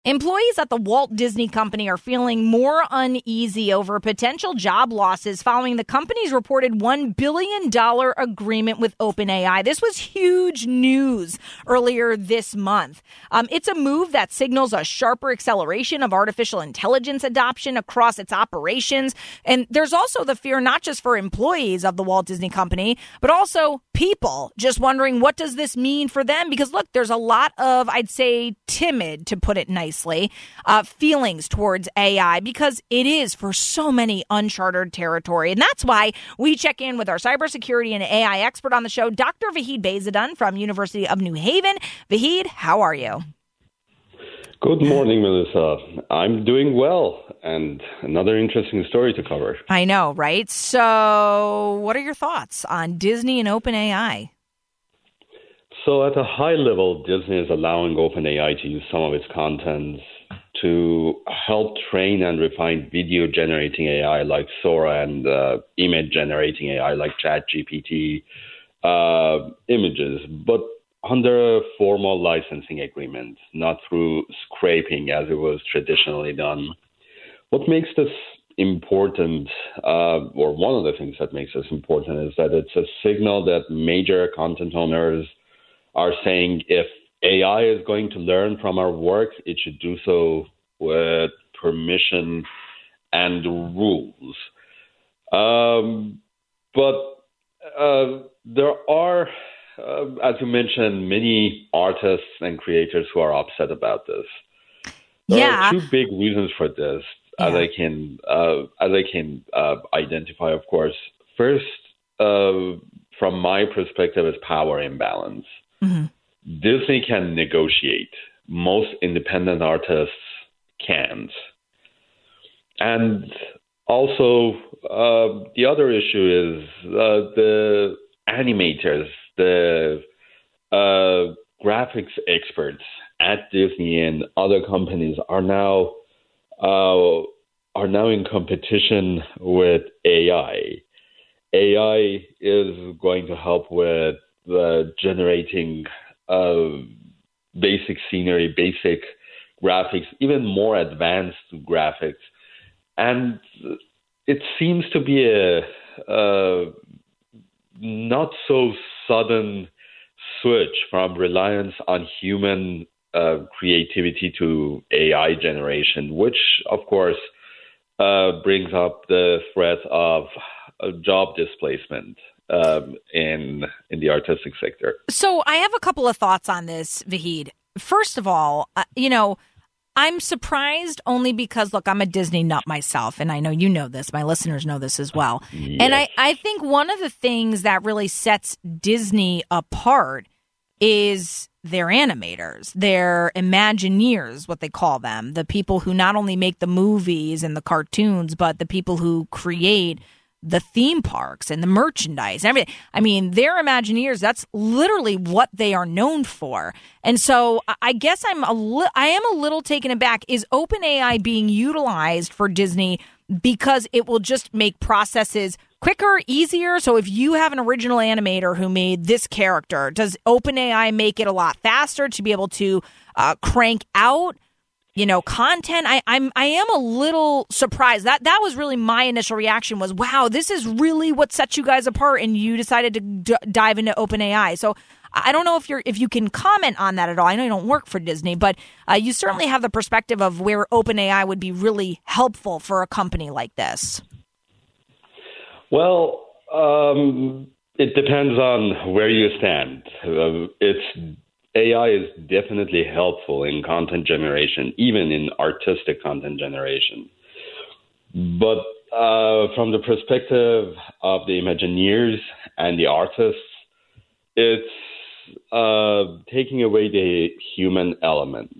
Employees at the Walt Disney Company are feeling more uneasy over potential job losses following the company's reported $1 billion agreement with OpenAI. This was huge news earlier this month. It's a move that signals a sharper acceleration of artificial intelligence adoption across its operations. And there's also the fear not just for employees of the Walt Disney Company, but also people just wondering, what does this mean for them? Because look, there's a lot of, I'd say, timid, to put it nicely, feelings towards AI because it is for so many uncharted territory. And that's why we check in with our cybersecurity and AI expert on the show, Dr. Vahid Beyzadeh from University of New Haven. Vahid, how are you? Good morning, Melissa. I'm doing well, and another interesting story to cover. I know, right? So what are your thoughts on Disney and OpenAI? So at a high level, Disney is allowing OpenAI to use some of its content to help train and refine video generating AI like Sora and image generating AI like ChatGPT images, but under a formal licensing agreement, not through scraping as it was traditionally done. What makes this important, or one of the things that makes this important, is that it's a signal that major content owners are saying if AI is going to learn from our work, it should do so with permission and rules. But there are, as you mentioned, many artists and creators who are upset about this. There are two big reasons for this, as I can identify, of course. First, from my perspective, is power imbalance. Mm-hmm. Disney can negotiate. Most independent artists can't. And also, the other issue is the animators, the graphics experts at Disney and other companies are now in competition with AI. AI is going to help with generating basic scenery, basic graphics, even more advanced graphics. And it seems to be a not so sudden switch from reliance on human creativity to AI generation, which, of course, brings up the threat of job displacement in the artistic sector. So I have a couple of thoughts on this, Vahid. First of all, I'm surprised only because, look, I'm a Disney nut myself, and I know you know this. My listeners know this as well. Yes. And I think one of the things that really sets Disney apart is their animators, their Imagineers, what they call them, the people who not only make the movies and the cartoons, but the people who create the theme parks and the merchandise and everything. I mean, they're Imagineers. That's literally what they are known for. And so I guess I am a little taken aback. Is OpenAI being utilized for Disney because it will just make processes quicker, easier? So if you have an original animator who made this character, does OpenAI make it a lot faster to be able to crank out content? I am a little surprised. That was really my initial reaction was, wow, this is really what sets you guys apart, and you decided to dive into OpenAI. So I don't know if you can comment on that at all. I know you don't work for Disney, but you certainly have the perspective of where OpenAI would be really helpful for a company like this. Well, it depends on where you stand. AI is definitely helpful in content generation, even in artistic content generation. But from the perspective of the Imagineers and the artists, it's taking away the human element.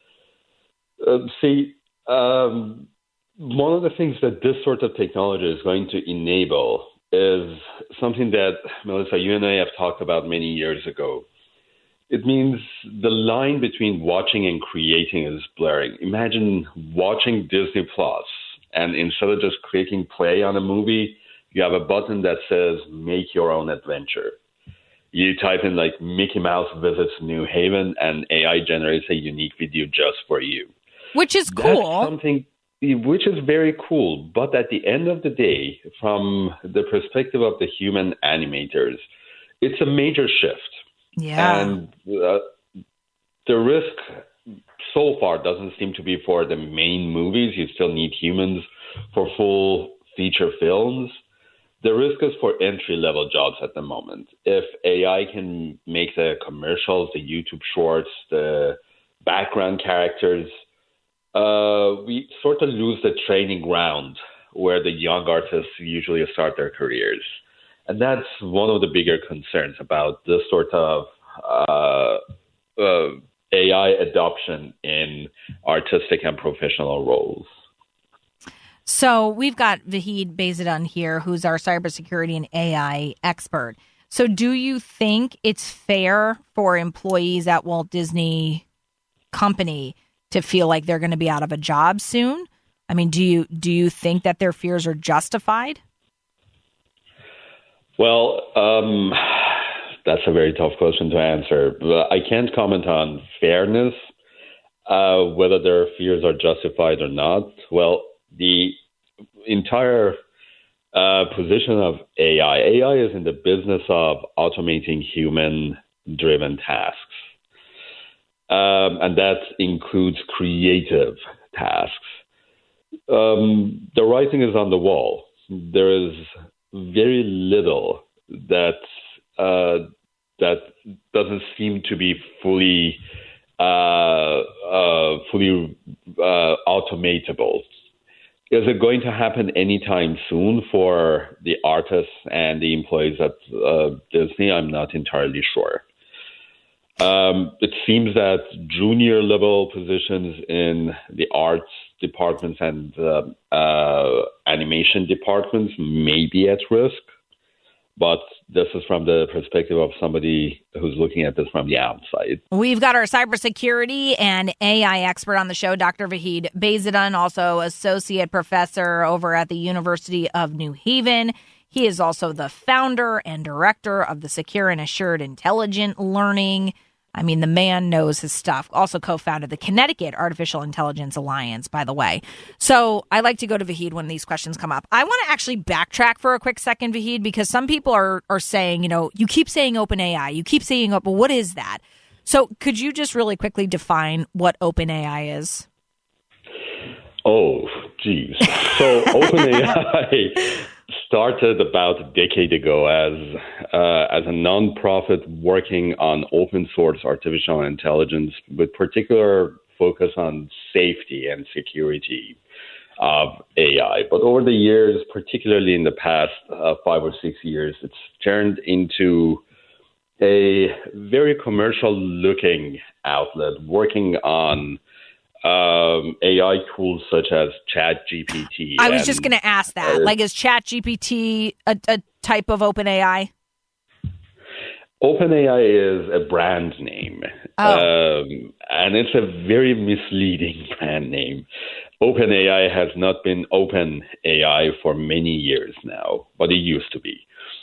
One of the things that this sort of technology is going to enable is something that, Melissa, you and I have talked about many years ago. It means the line between watching and creating is blurring. Imagine watching Disney Plus, and instead of just clicking play on a movie, you have a button that says make your own adventure. You type in like Mickey Mouse visits New Haven, and AI generates a unique video just for you. Which is cool. Which is very cool. But at the end of the day, from the perspective of the human animators, it's a major shift. Yeah. And the risk so far doesn't seem to be for the main movies. You still need humans for full feature films. The risk is for entry-level jobs at the moment. If AI can make the commercials, the YouTube shorts, the background characters, we sort of lose the training ground where the young artists usually start their careers. And that's one of the bigger concerns about this sort of AI adoption in artistic and professional roles. So we've got Vahid Bayzadan here, who's our cybersecurity and AI expert. So do you think it's fair for employees at Walt Disney Company to feel like they're going to be out of a job soon? I mean, do you think that their fears are justified? Well, that's a very tough question to answer. I can't comment on fairness, whether their fears are justified or not. Well, the entire position of AI is in the business of automating human-driven tasks. And that includes creative tasks. The writing is on the wall. There is very little that doesn't seem to be fully automatable. Is it going to happen anytime soon for the artists and the employees at Disney? I'm not entirely sure. It seems that junior level positions in the arts departments and animation departments may be at risk, but this is from the perspective of somebody who's looking at this from the outside. We've got our cybersecurity and AI expert on the show, Dr. Vahid Bayzadan, also associate professor over at the University of New Haven. He is also the founder and director of the Secure and Assured Intelligent Learning. I mean, the man knows his stuff. Also co-founded the Connecticut Artificial Intelligence Alliance, by the way. So I like to go to Vahid when these questions come up. I want to actually backtrack for a quick second, Vahid, because some people are saying, you keep saying OpenAI, you keep saying, but what is that? So could you just really quickly define what OpenAI is? Oh, geez. So OpenAI started about a decade ago as a nonprofit working on open source artificial intelligence with particular focus on safety and security of AI. But over the years, particularly in the past 5 or 6 years, it's turned into a very commercial looking outlet working on AI tools such as ChatGPT. I was just going to ask that. Is ChatGPT a type of OpenAI? OpenAI is a brand name. And it's a very misleading brand name. OpenAI has not been OpenAI for many years now, but it used to be.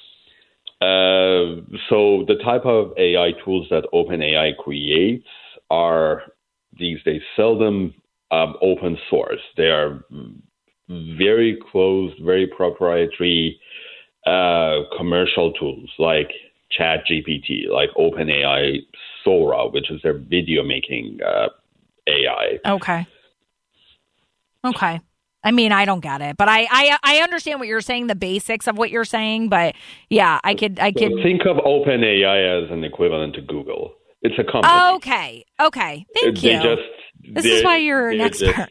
So the type of AI tools that OpenAI creates are these days seldom open source. They are very closed, very proprietary commercial tools like ChatGPT, like OpenAI Sora, which is their video making AI. Okay. I mean, I don't get it, but I understand what you're saying, the basics of what you're saying. But yeah, I could So think of OpenAI as an equivalent to Google. It's a company. Okay. Thank you. This is why you're an expert.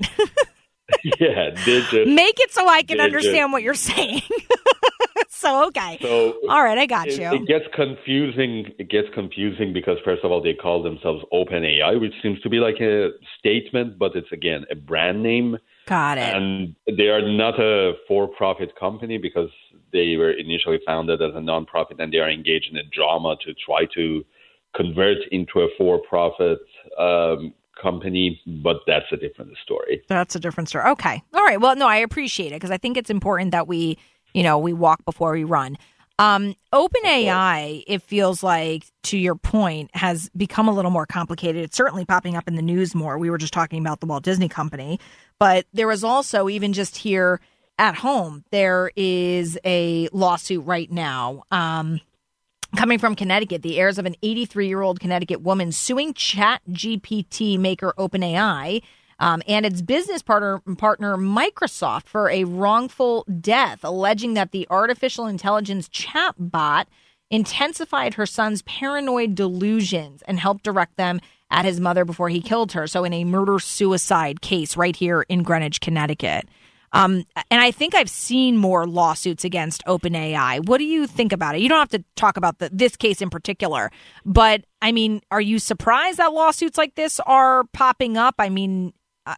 Make it so I can understand what you're saying. So, okay. All right, I got you. It gets confusing. Because, first of all, they call themselves OpenAI, which seems to be like a statement, but it's, again, a brand name. Got it. And they are not a for-profit company because they were initially founded as a nonprofit, and they are engaged in a drama to try to convert into a for-profit company, but that's a different story. Okay. All right. Well, no, I appreciate it because I think it's important that we walk before we run. OpenAI, it feels like, to your point, has become a little more complicated. It's certainly popping up in the news more. We were just talking about the Walt Disney Company, but there is also, even just here at home, there is a lawsuit right now coming from Connecticut. The heirs of an 83-year-old Connecticut woman suing ChatGPT maker OpenAI and its business partner Microsoft for a wrongful death, alleging that the artificial intelligence chatbot intensified her son's paranoid delusions and helped direct them at his mother before he killed her. So in a murder-suicide case right here in Greenwich, Connecticut. And I think I've seen more lawsuits against OpenAI. What do you think about it? You don't have to talk about this case in particular, but I mean, are you surprised that lawsuits like this are popping up? I mean,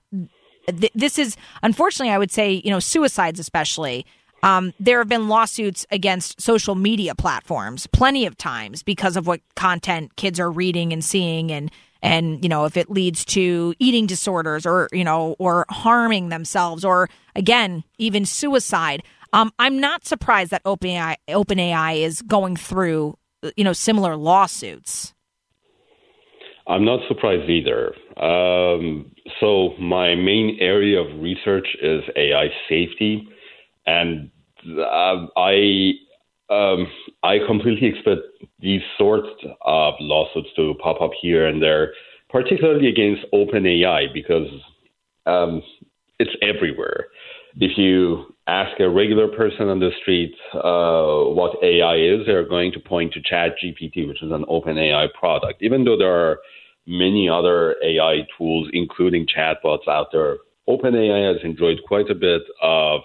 this is, unfortunately, I would say, suicides especially. There have been lawsuits against social media platforms plenty of times because of what content kids are reading and seeing, and if it leads to eating disorders or harming themselves, or again, even suicide. I'm not surprised that OpenAI is going through similar lawsuits. I'm not surprised either. So my main area of research is AI safety, and I completely expect these sorts of lawsuits to pop up here and there, particularly against OpenAI, because it's everywhere. If you ask a regular person on the street what AI is, they're going to point to ChatGPT, which is an OpenAI product, even though there are many other AI tools, including chatbots out there. OpenAI has enjoyed quite a bit of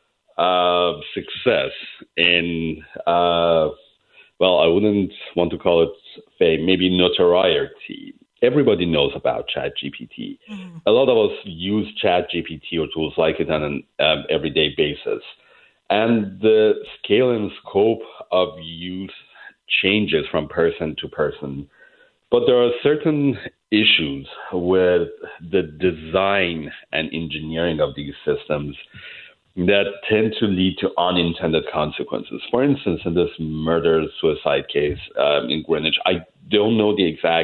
success in, I wouldn't want to call it fame, maybe notoriety. Everybody knows about ChatGPT. Mm-hmm. A lot of us use ChatGPT or tools like it on an everyday basis. And the scale and scope of use changes from person to person. But there are certain issues with the design and engineering of these systems that tend to lead to unintended consequences. For instance, in this murder-suicide case in Greenwich, I don't know the exact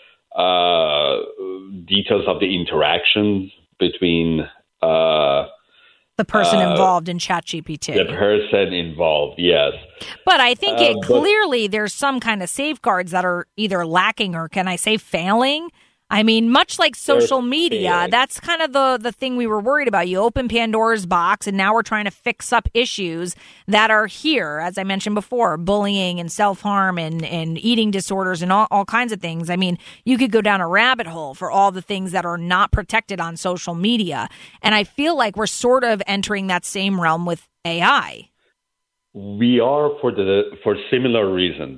details of the interactions between the person involved in ChatGPT. The person involved, yes. But I think clearly there's some kind of safeguards that are either lacking or, can I say, failing? I mean, much like social media, that's kind of the thing we were worried about. You open Pandora's box, and now we're trying to fix up issues that are here, as I mentioned before, bullying and self-harm and eating disorders and all kinds of things. I mean, you could go down a rabbit hole for all the things that are not protected on social media. And I feel like we're sort of entering that same realm with AI. We are for similar reasons.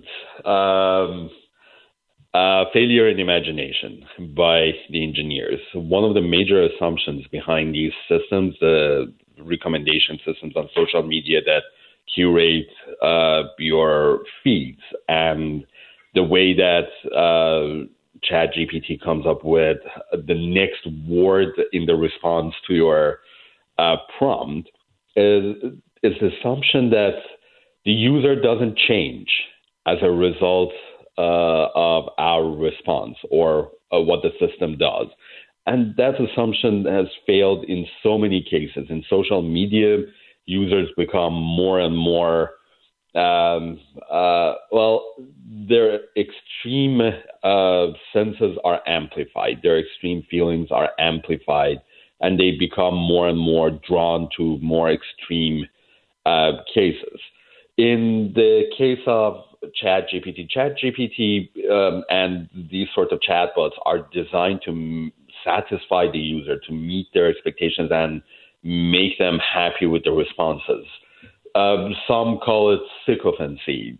Failure in imagination by the engineers. One of the major assumptions behind these systems, the recommendation systems on social media that curate your feeds, and the way that ChatGPT comes up with the next word in the response to your prompt, is the assumption that the user doesn't change as a result of our response or what the system does. And that assumption has failed in so many cases. In social media, users become more and more, their extreme senses are amplified, their extreme feelings are amplified, and they become more and more drawn to more extreme cases. In the case of ChatGPT and these sorts of chatbots are designed to satisfy the user, to meet their expectations and make them happy with the responses. Some call it sycophancy.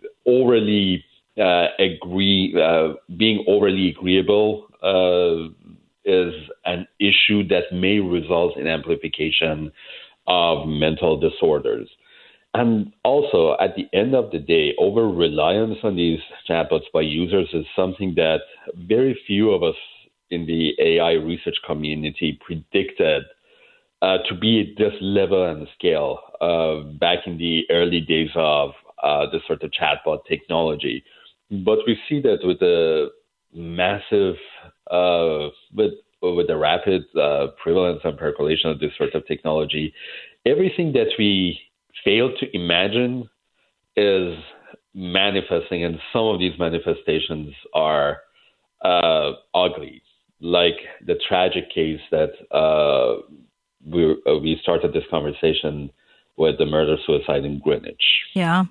Being overly agreeable is an issue that may result in amplification of mental disorders. And also, at the end of the day, over-reliance on these chatbots by users is something that very few of us in the AI research community predicted to be at this level and scale back in the early days of this sort of chatbot technology. But we see that with the massive, with the rapid prevalence and percolation of this sort of technology, everything that we fail to imagine is manifesting, and some of these manifestations are ugly, like the tragic case that we started this conversation with, the murder-suicide in Greenwich. Yeah.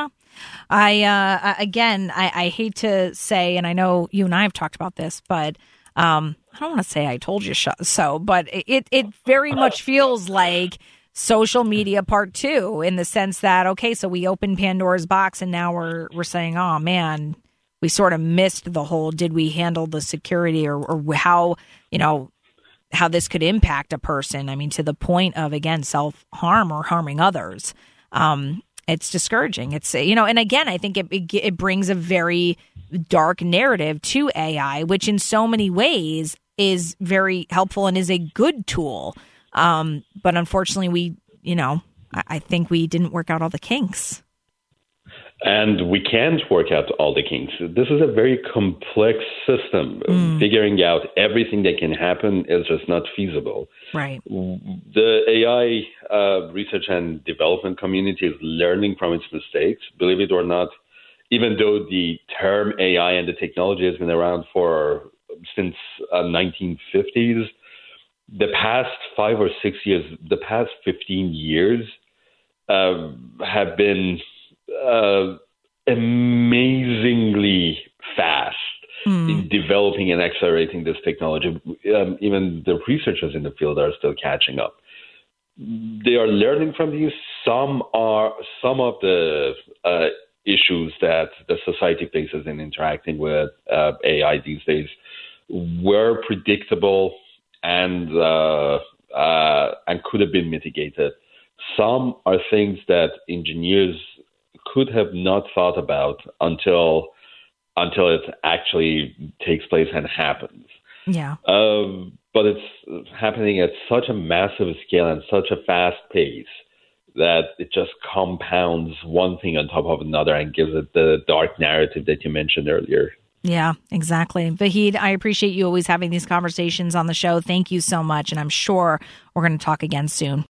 I hate to say, and I know you and I have talked about this, but I don't want to say I told you so, but it very much feels like social media part 2, in the sense that, okay, so we opened Pandora's box and now we're saying, oh man, we sort of missed the whole, did we handle the security or how, how this could impact a person. I mean, to the point of, again, self-harm or harming others. It's discouraging. It's, and again, I think it brings a very dark narrative to AI, which in so many ways is very helpful and is a good tool. But unfortunately, I think we didn't work out all the kinks. And we can't work out all the kinks. This is a very complex system. Figuring out everything that can happen is just not feasible. Right. The AI research and development community is learning from its mistakes, believe it or not, even though the term AI and the technology has been around since 1950s. The past 5 or 6 years, the past 15 years have been amazingly fast in developing and accelerating this technology. Even the researchers in the field are still catching up. They are learning from these. Some of the issues that the society faces in interacting with AI these days were predictable and could have been mitigated. Some are things that engineers could have not thought about until it actually takes place and happens. Yeah. But it's happening at such a massive scale and such a fast pace that it just compounds one thing on top of another and gives it the dark narrative that you mentioned earlier. Yeah, exactly. Vahid, I appreciate you always having these conversations on the show. Thank you so much. And I'm sure we're going to talk again soon.